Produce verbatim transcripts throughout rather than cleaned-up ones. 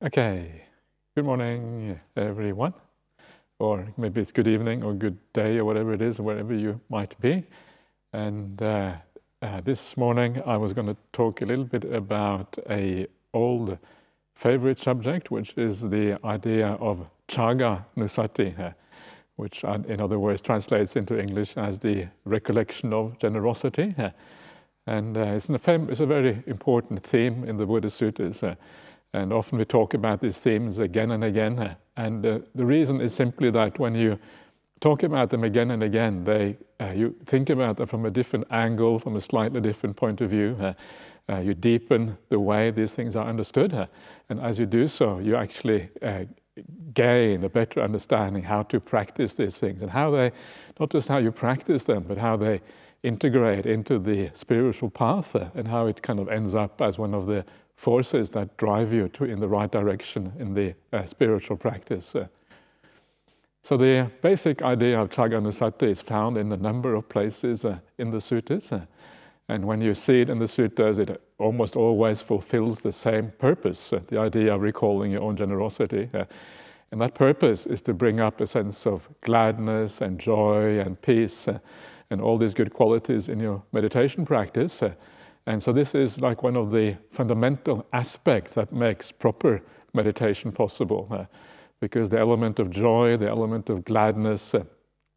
Okay, good morning, everyone, or maybe it's good evening or good day or whatever it is, wherever you might be. And uh, uh, this morning I was going to talk a little bit about a old favorite subject, which is the idea of Chaga Nusati, uh, which in other words translates into English as the recollection of generosity. Uh, and uh, it's, an, it's a very important theme in the Buddhist suttas. Uh, And often we talk about these themes again and again. And uh, the reason is simply that when you talk about them again and again, they, uh, you think about them from a different angle, from a slightly different point of view. Uh, uh, you deepen the way these things are understood. Uh, and as you do so, you actually uh, gain a better understanding how to practice these things and how they, not just how you practice them, but how they integrate into the spiritual path uh, and how it kind of ends up as one of the forces that drive you to in the right direction in the uh, spiritual practice. Uh, so the basic idea of Chaga Nusati is found in a number of places uh, in the suttas. Uh, and when you see it in the suttas, it almost always fulfills the same purpose, uh, the idea of recalling your own generosity. Uh, and that purpose is to bring up a sense of gladness and joy and peace uh, and all these good qualities in your meditation practice. Uh, And so this is like one of the fundamental aspects that makes proper meditation possible, uh, because the element of joy, the element of gladness uh,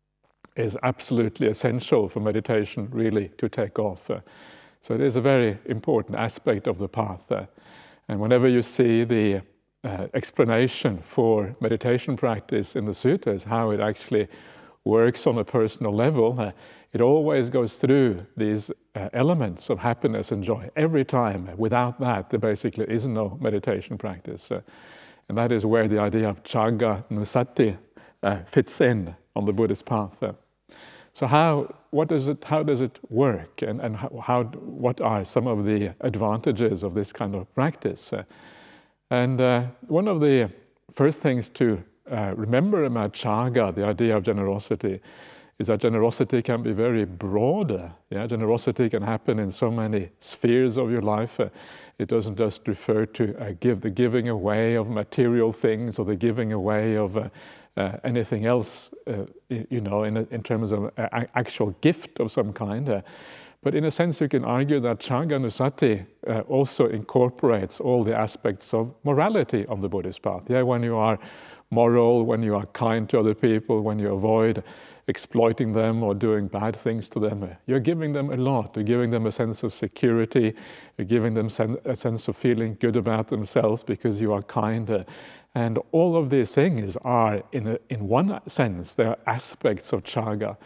is absolutely essential for meditation really to take off. Uh, so it is a very important aspect of the path. Uh, and whenever you see the uh, explanation for meditation practice in the suttas, how it actually works on a personal level, uh, it always goes through these uh, elements of happiness and joy every time. Without that, there basically is no meditation practice. Uh, and that is where the idea of Chaga Nusati uh, fits in on the Buddhist path. Uh, so how, what does it, how does it work? And, and how, how, what are some of the advantages of this kind of practice? Uh, and uh, one of the first things to uh, remember about Chaga, the idea of generosity, is that generosity can be very broad. Yeah? Generosity can happen in so many spheres of your life. Uh, it doesn't just refer to uh, give the giving away of material things or the giving away of uh, uh, anything else, uh, you know, in, in terms of uh, actual gift of some kind. Uh, but in a sense, you can argue that Chaga Nusati uh, also incorporates all the aspects of morality on the Buddhist path. Yeah? When you are moral, when you are kind to other people, when you avoid exploiting them or doing bad things to them, you're giving them a lot. You're giving them a sense of security. You're giving them sen a sense of feeling good about themselves because you are kind. Uh, and all of these things are, in, a, in one sense, they are aspects of Chaga.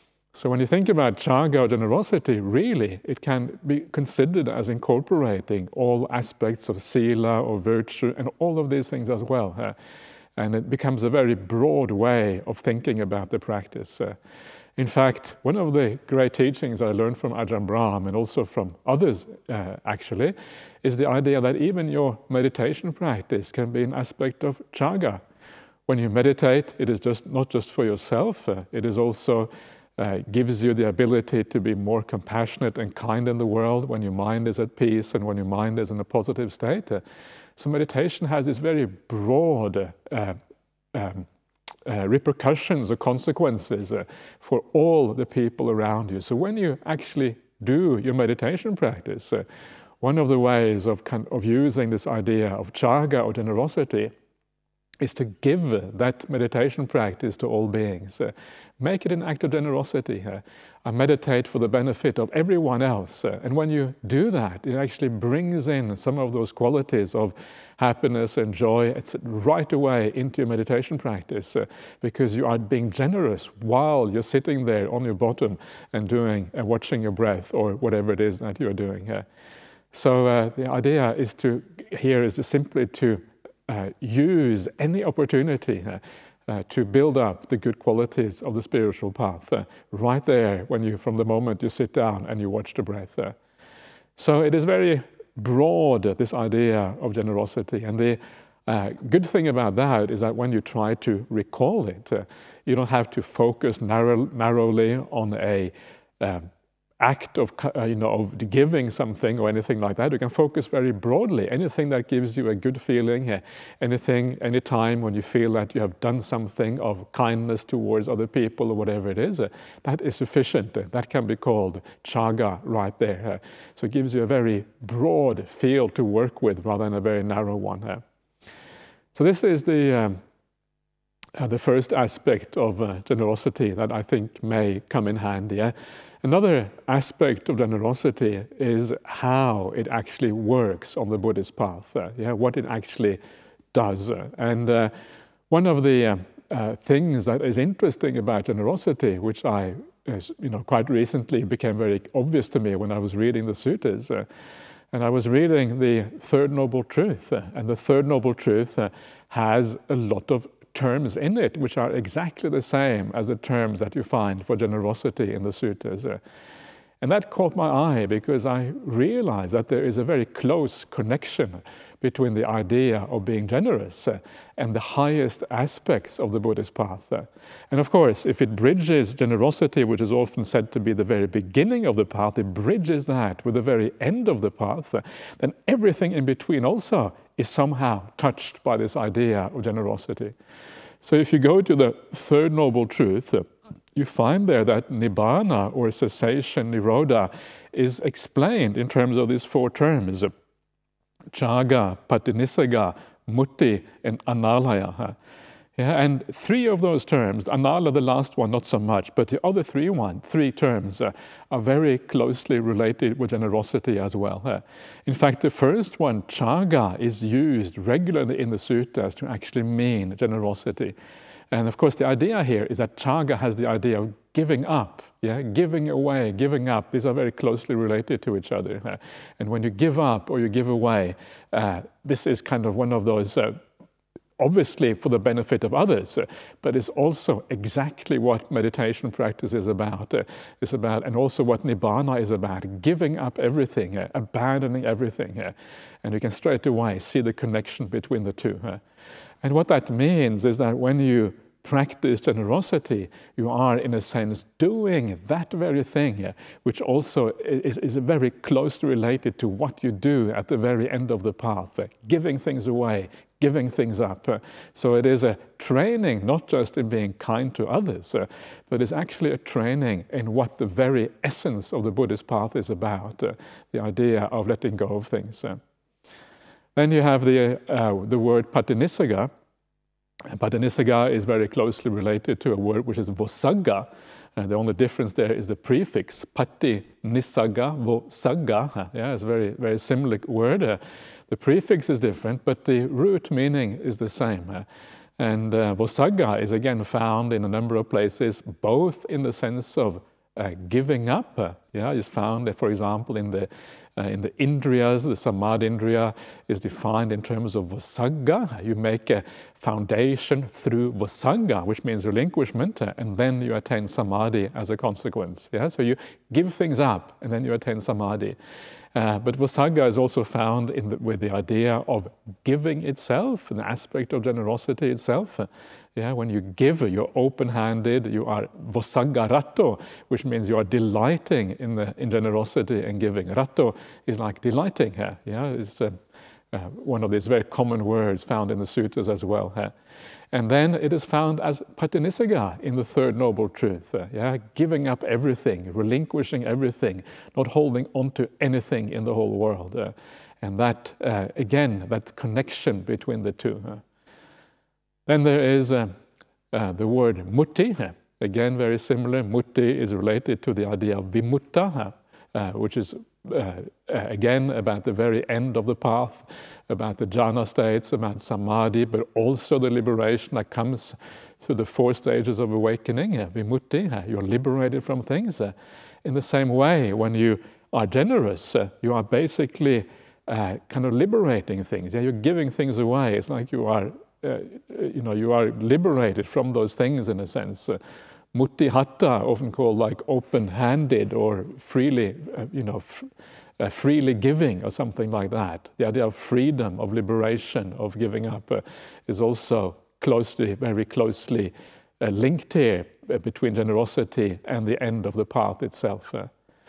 So when you think about Chaga or generosity, really, it can be considered as incorporating all aspects of Sila or virtue and all of these things as well. Uh, And it becomes a very broad way of thinking about the practice. Uh, in fact, one of the great teachings I learned from Ajahn Brahm and also from others, uh, actually, is the idea that even your meditation practice can be an aspect of Chaga. When you meditate, it is just not just for yourself, uh, it is also uh, gives you the ability to be more compassionate and kind in the world when your mind is at peace and when your mind is in a positive state. Uh, So meditation has this very broad uh, um, uh, repercussions or consequences uh, for all the people around you. So when you actually do your meditation practice, uh, one of the ways of, kind of using this idea of Chaga or generosity is to give that meditation practice to all beings. Uh, make it an act of generosity. Uh, I meditate for the benefit of everyone else. Uh, and when you do that, it actually brings in some of those qualities of happiness and joy. It's right away into your meditation practice uh, because you are being generous while you're sitting there on your bottom and doing and uh, watching your breath or whatever it is that you're doing. Uh, so uh, the idea is to here is to simply to Uh, use any opportunity uh, uh, to build up the good qualities of the spiritual path uh, right there when you, from the moment you sit down and you watch the breath. Uh. So it is very broad, uh, this idea of generosity. And the uh, good thing about that is that when you try to recall it, uh, you don't have to focus narrow, narrowly on a um, act of, uh, you know, of giving something or anything like that. You can focus very broadly. Anything that gives you a good feeling, uh, anything, any time when you feel that you have done something of kindness towards other people or whatever it is, uh, that is sufficient. Uh, that can be called chaga right there. Uh, so it gives you a very broad field to work with rather than a very narrow one. Uh. So this is the um, uh, the first aspect of uh, generosity that I think may come in handy. Uh. Another aspect of generosity is how it actually works on the Buddhist path, uh, yeah, what it actually does. And uh, one of the uh, uh, things that is interesting about generosity, which I, uh, you know, quite recently became very obvious to me when I was reading the suttas, uh, and I was reading the Third Noble Truth, uh, and the Third Noble Truth uh, has a lot of terms in it which are exactly the same as the terms that you find for generosity in the suttas. Uh, and that caught my eye because I realized that there is a very close connection between the idea of being generous uh, and the highest aspects of the Buddhist path. Uh, and of course, if it bridges generosity, which is often said to be the very beginning of the path, it bridges that with the very end of the path, uh, then everything in between also is somehow touched by this idea of generosity. So if you go to the Third Noble Truth, uh, you find there that Nibbana, or cessation, Nirodha, is explained in terms of these four terms: Chaga, Patinissagga, Mutti, and Analaya. Yeah, and three of those terms, Anala, the last one, not so much, but the other three one, three terms uh, are very closely related with generosity as well. Uh, in fact, the first one, Chaga, is used regularly in the suttas to actually mean generosity. And of course, the idea here is that Chaga has the idea of giving up, yeah, giving away, giving up. These are very closely related to each other. Uh, and when you give up or you give away, uh, this is kind of one of those uh, obviously for the benefit of others, uh, but it's also exactly what meditation practice is about. Uh, it's about, and also what Nibbana is about, giving up everything, uh, abandoning everything. Uh, and you can straight away see the connection between the two. Uh. And what that means is that when you practice generosity, you are in a sense doing that very thing, uh, which also is, is very closely related to what you do at the very end of the path, uh, giving things away, giving things up. Uh, so it is a training not just in being kind to others, uh, but it's actually a training in what the very essence of the Buddhist path is about, uh, the idea of letting go of things. Uh. Then you have the, uh, the word Patinissagga. Patinissagga is very closely related to a word which is Vosagga. Uh, the only difference there is the prefix, Pati, Nissagga, Vosagga. Yeah, it's a very, very similar word. Uh, the prefix is different, but the root meaning is the same. Uh, and uh, Vosagga is again found in a number of places, both in the sense of uh, giving up. Uh, yeah, is found, for example, in the Uh, in the Indriyas, the Samadindriya is defined in terms of Vosagga. You make a foundation through Vosagga, which means relinquishment, uh, and then you attain Samadhi as a consequence. Yeah? So you give things up, and then you attain Samadhi. Uh, but Vosagga is also found in the, with the idea of giving itself, an aspect of generosity itself. Uh, Yeah, when you give, you're open-handed, you are Vosagga ratto, which means you are delighting in the in generosity and giving. Ratto is like delighting. Uh, yeah, it's uh, uh, one of these very common words found in the suttas as well. Uh. And then it is found as Patinissagga in the Third Noble Truth. Uh, yeah, giving up everything, relinquishing everything, not holding on to anything in the whole world. Uh, and that, uh, again, that connection between the two. Uh. Then there is uh, uh, the word mutti, uh, again very similar. Mutti is related to the idea of vimutta, uh, uh, which is uh, uh, again about the very end of the path, about the jhana states, about samadhi, but also the liberation that comes through the four stages of awakening. Uh, vimutti, uh, you're liberated from things. Uh, in the same way, when you are generous, uh, you are basically uh, kind of liberating things. Yeah, you're giving things away. It's like you are Uh, you know, you are liberated from those things in a sense. Uh, mutti hatta, often called like open-handed or freely, uh, you know, f uh, freely giving or something like that. The idea of freedom, of liberation, of giving up uh, is also closely, very closely uh, linked here uh, between generosity and the end of the path itself. Uh.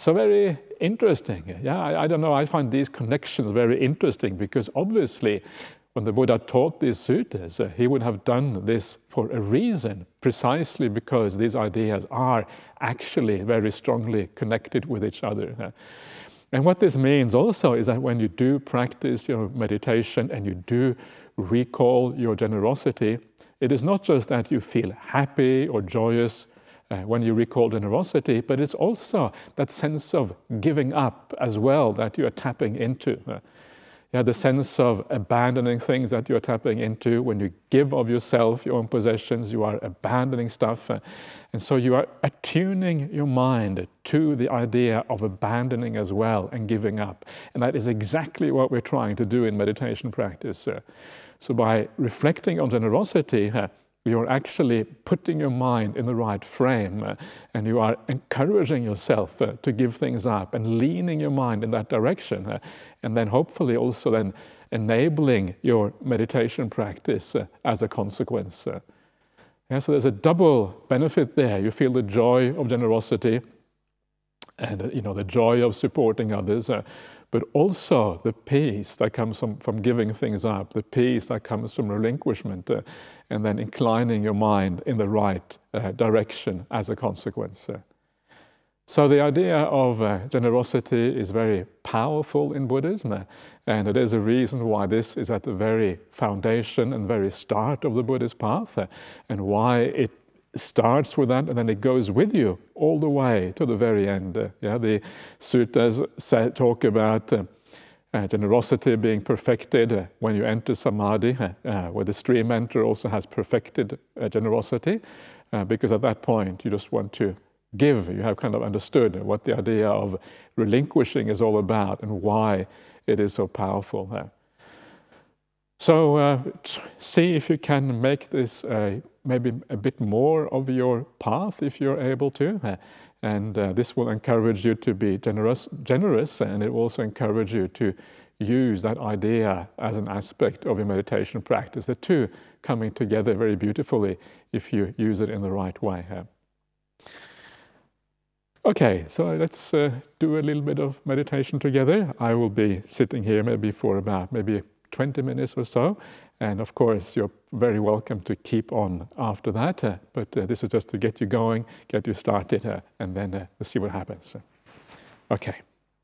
So very interesting. Yeah, I, I don't know, I find these connections very interesting because obviously when the Buddha taught these suttas, uh, he would have done this for a reason, precisely because these ideas are actually very strongly connected with each other. Uh, and what this means also is that when you do practice your meditation and you do recall your generosity, it is not just that you feel happy or joyous Uh, when you recall generosity, but it's also that sense of giving up as well that you are tapping into. Uh, yeah, the sense of abandoning things that you're tapping into. When you give of yourself, your own possessions, you are abandoning stuff. Uh, and so you are attuning your mind to the idea of abandoning as well and giving up. And that is exactly what we're trying to do in meditation practice. Uh, so by reflecting on generosity, uh, you're actually putting your mind in the right frame uh, and you are encouraging yourself uh, to give things up and leaning your mind in that direction uh, and then hopefully also then enabling your meditation practice uh, as a consequence. Uh, yeah, so there's a double benefit there. You feel the joy of generosity and uh, you know, the joy of supporting others, uh, but also the peace that comes from, from giving things up, the peace that comes from relinquishment, uh, and then inclining your mind in the right uh, direction as a consequence. Uh, so the idea of uh, generosity is very powerful in Buddhism, uh, and it is a reason why this is at the very foundation and very start of the Buddhist path, uh, and why it starts with that and then it goes with you all the way to the very end. Uh, yeah, the suttas say, talk about uh, uh, generosity being perfected uh, when you enter samadhi, uh, uh, where the stream enter also has perfected uh, generosity, uh, because at that point you just want to give. You have kind of understood what the idea of relinquishing is all about and why it is so powerful. Uh, So uh, see if you can make this uh, maybe a bit more of your path if you're able to. Uh, and uh, this will encourage you to be generous, generous, and it will also encourage you to use that idea as an aspect of your meditation practice. The two coming together very beautifully if you use it in the right way. Uh. Okay, so let's uh, do a little bit of meditation together. I will be sitting here maybe for about maybe twenty minutes or so, and of course you're very welcome to keep on after that, uh, but uh, this is just to get you going, get you started, uh, and then uh, we'll see what happens. Okay.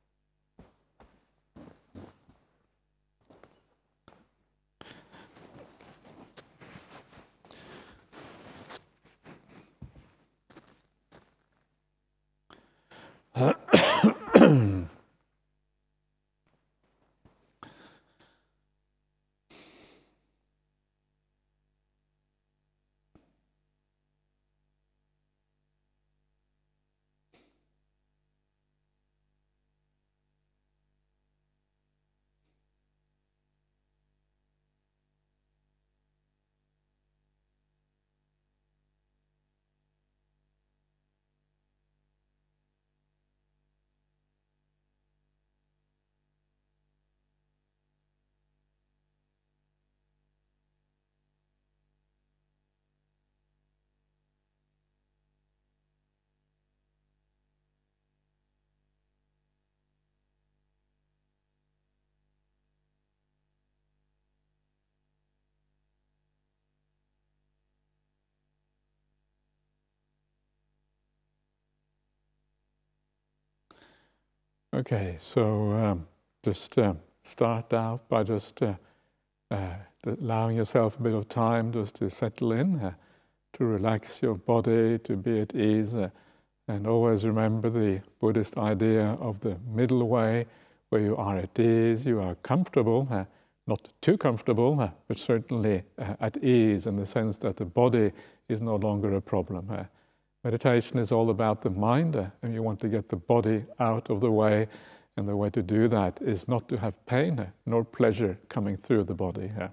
Okay, so um, just uh, start out by just uh, uh, allowing yourself a bit of time just to settle in, uh, to relax your body, to be at ease, uh, and always remember the Buddhist idea of the middle way, where you are at ease, you are comfortable, uh, not too comfortable, uh, but certainly uh, at ease in the sense that the body is no longer a problem. Uh, Meditation is all about the mind, uh, and you want to get the body out of the way, and the way to do that is not to have pain uh, nor pleasure coming through the body. Uh.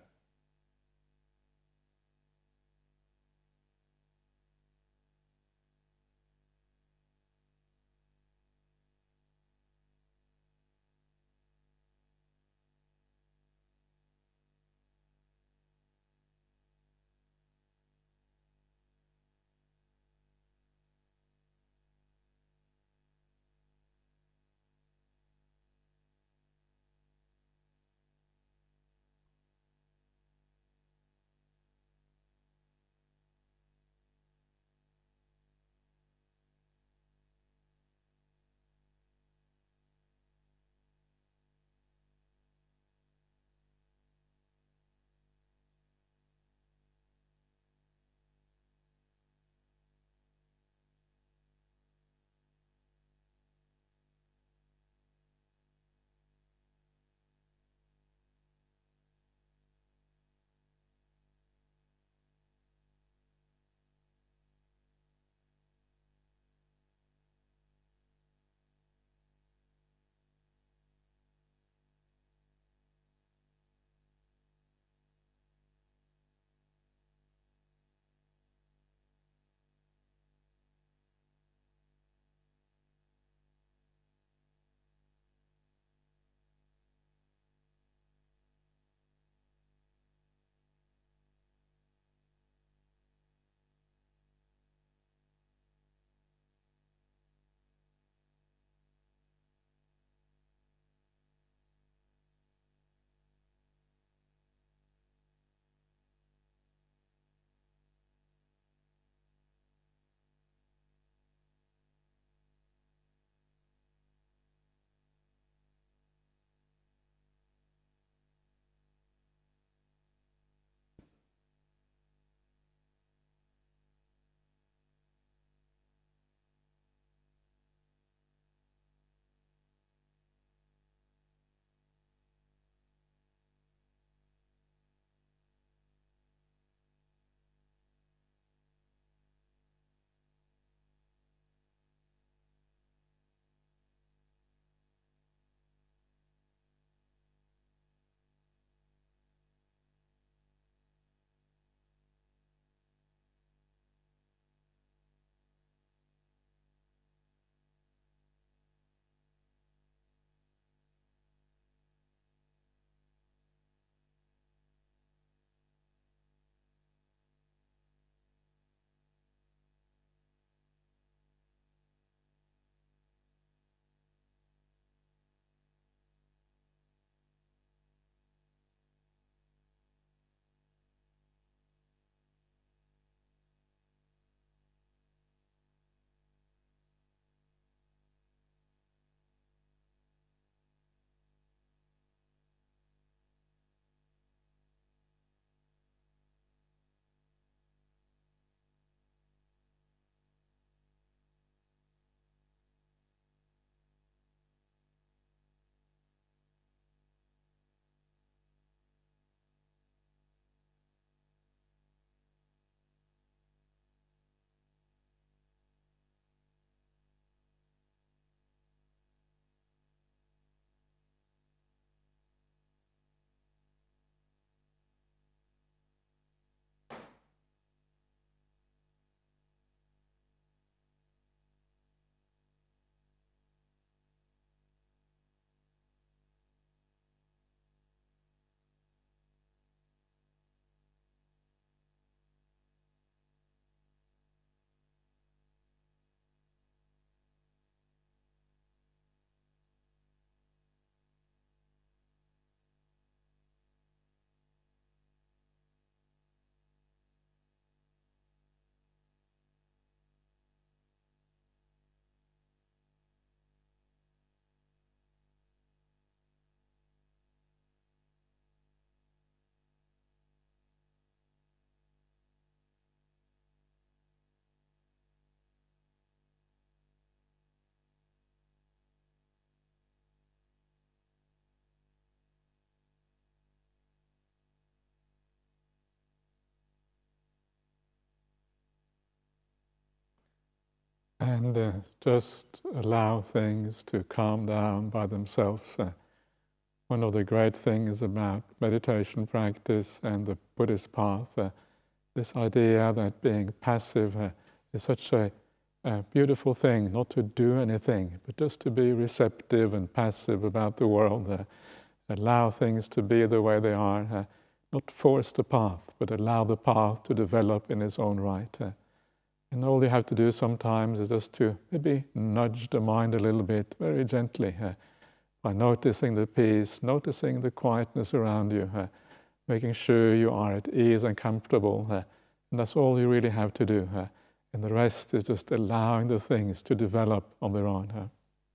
and uh, just allow things to calm down by themselves. Uh, one of the great things about meditation practice and the Buddhist path, uh, this idea that being passive uh, is such a, a beautiful thing, not to do anything, but just to be receptive and passive about the world, uh, allow things to be the way they are, uh, not force the path, but allow the path to develop in its own right. Uh, and all you have to do sometimes is just to maybe nudge the mind a little bit, very gently, uh, by noticing the peace, noticing the quietness around you, uh, making sure you are at ease and comfortable. Uh, and that's all you really have to do. Uh, and the rest is just allowing the things to develop on their own. Uh.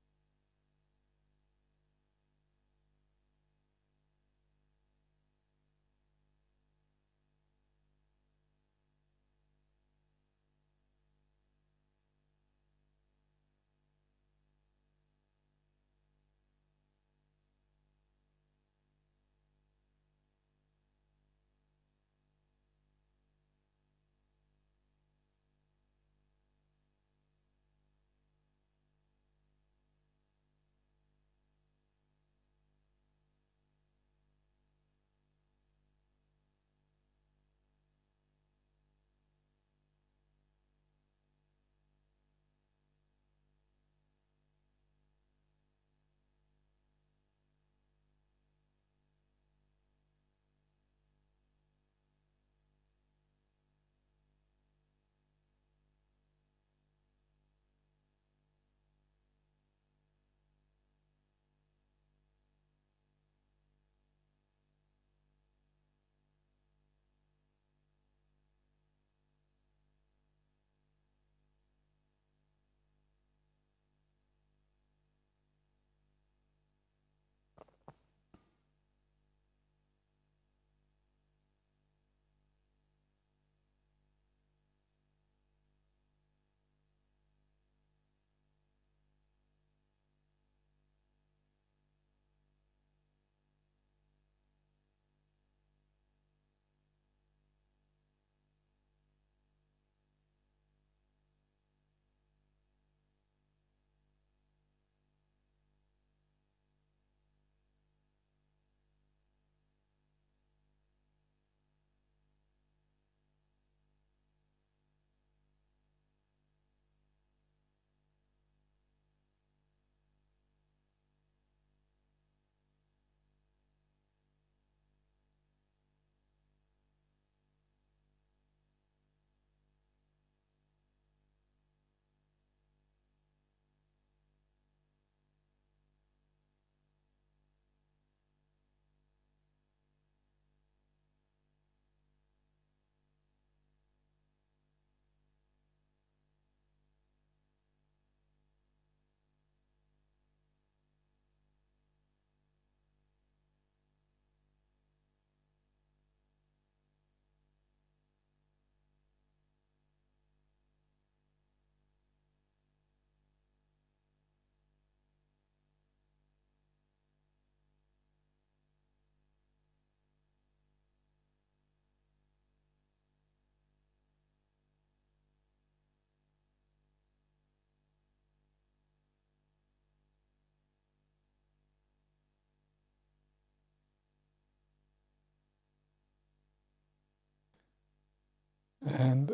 And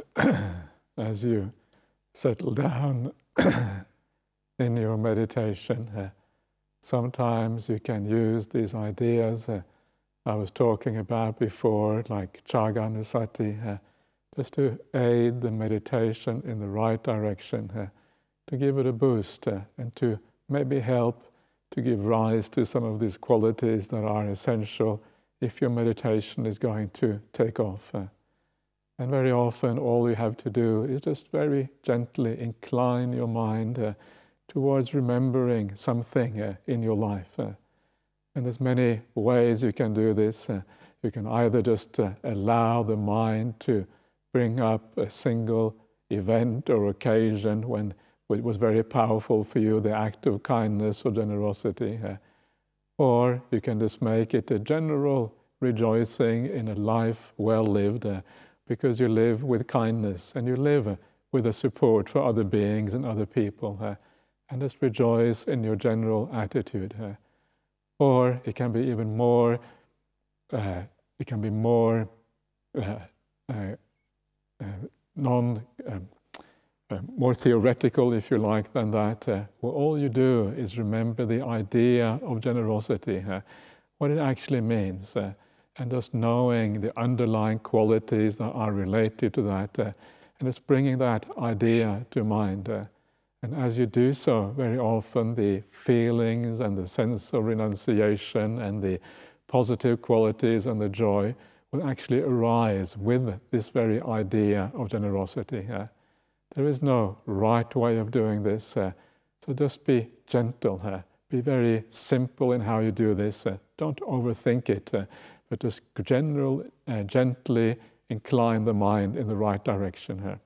as you settle down in your meditation, uh, sometimes you can use these ideas uh, I was talking about before, like Chaganusati, uh, just to aid the meditation in the right direction, uh, to give it a boost uh, and to maybe help to give rise to some of these qualities that are essential if your meditation is going to take off. Uh, And very often all you have to do is just very gently incline your mind uh, towards remembering something uh, in your life. Uh, and there's many ways you can do this. Uh, you can either just uh, allow the mind to bring up a single event or occasion when it was very powerful for you, the act of kindness or generosity. Uh, or you can just make it a general rejoicing in a life well lived, uh, because you live with kindness and you live with a support for other beings and other people, uh, and just rejoice in your general attitude. Uh, or it can be even more, uh, it can be more uh, uh, uh, non, um, uh, more theoretical, if you like, than that. Uh, well, all you do is remember the idea of generosity, uh, what it actually means, uh, and just knowing the underlying qualities that are related to that, uh, and just bringing that idea to mind. Uh, and as you do so, very often the feelings and the sense of renunciation and the positive qualities and the joy will actually arise with this very idea of generosity. Uh, there is no right way of doing this, uh, so just be gentle, uh, be very simple in how you do this. Uh, don't overthink it, uh, but just general, uh, gently incline the mind in the right direction here.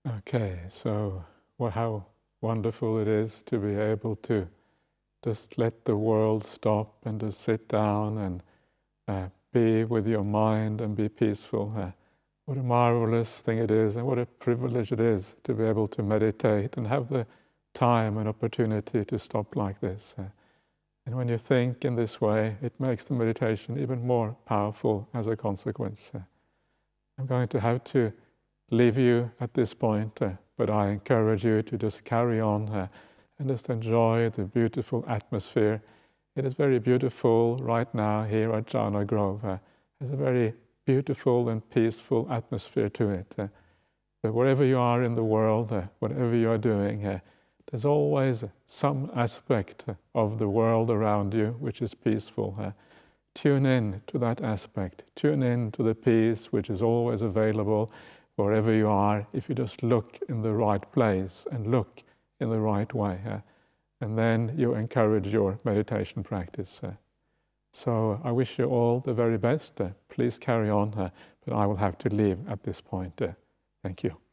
Okay, so well, how wonderful it is to be able to just let the world stop and to sit down and uh, be with your mind and be peaceful. Uh, what a marvelous thing it is, and what a privilege it is to be able to meditate and have the time and opportunity to stop like this. Uh, and when you think in this way, it makes the meditation even more powerful as a consequence. Uh, I'm going to have to leave you at this point, uh, but I encourage you to just carry on uh, and just enjoy the beautiful atmosphere. It is very beautiful right now here at Jhana Grove. Uh, there's a very beautiful and peaceful atmosphere to it. Uh, but wherever you are in the world, uh, whatever you are doing, uh, there's always some aspect of the world around you which is peaceful. Uh, tune in to that aspect. Tune in to the peace which is always available wherever you are, if you just look in the right place and look in the right way. Uh, and then you encourage your meditation practice. Uh, so I wish you all the very best. Uh, please carry on, uh, but I will have to leave at this point. Uh, thank you.